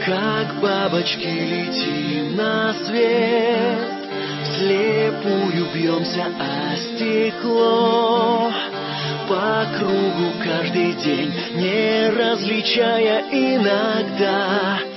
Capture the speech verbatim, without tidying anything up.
Как бабочки летим на свет, вслепую бьемся о стекло, по кругу каждый день, не различая иногда